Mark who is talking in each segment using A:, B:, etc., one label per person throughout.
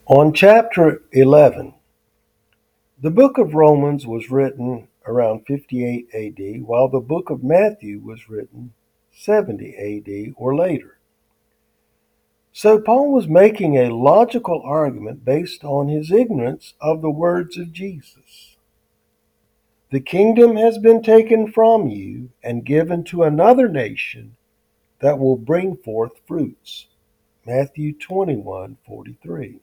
A: On chapter 11, the book of Romans was written around 58 AD, while the book of Matthew was written 70 AD or later. So Paul was making a logical argument based on his ignorance of the words of Jesus. The kingdom has been taken from you and given to another nation that will bring forth fruits. Matthew 21:43.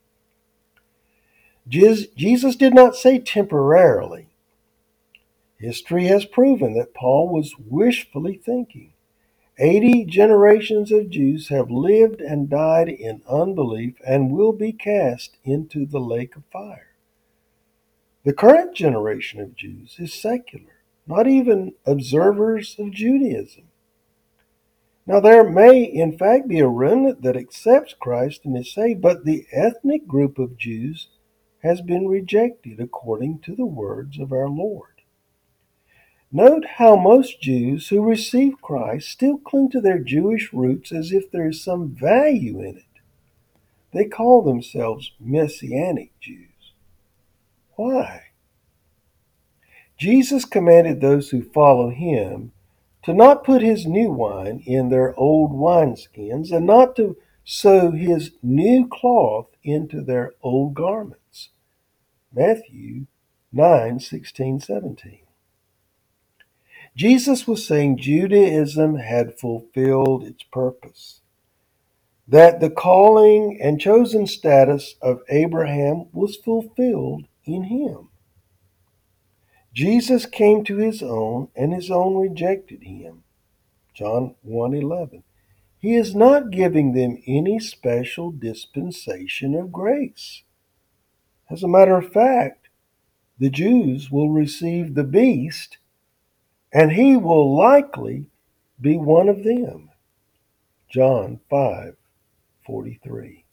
A: Jesus did not say temporarily. History has proven that Paul was wishfully thinking. 80 generations of Jews have lived and died in unbelief and will be cast into the lake of fire. The current generation of Jews is secular, not even observers of Judaism. Now, there may in fact be a remnant that accepts Christ and is saved, but the ethnic group of Jews has been rejected according to the words of our Lord. Note how most Jews who receive Christ still cling to their Jewish roots as if there is some value in it. They call themselves Messianic Jews. Why? Jesus commanded those who follow him to not put his new wine in their old wineskins and not to sew his new cloth into their old garments. Matthew 9:16-17. Jesus was saying Judaism had fulfilled its purpose, that the calling and chosen status of Abraham was fulfilled in him. Jesus came to his own, and his own rejected him. John 1:11. He is not giving them any special dispensation of grace. As a matter of fact, the Jews will receive the beast, and he will likely be one of them. John 5:43.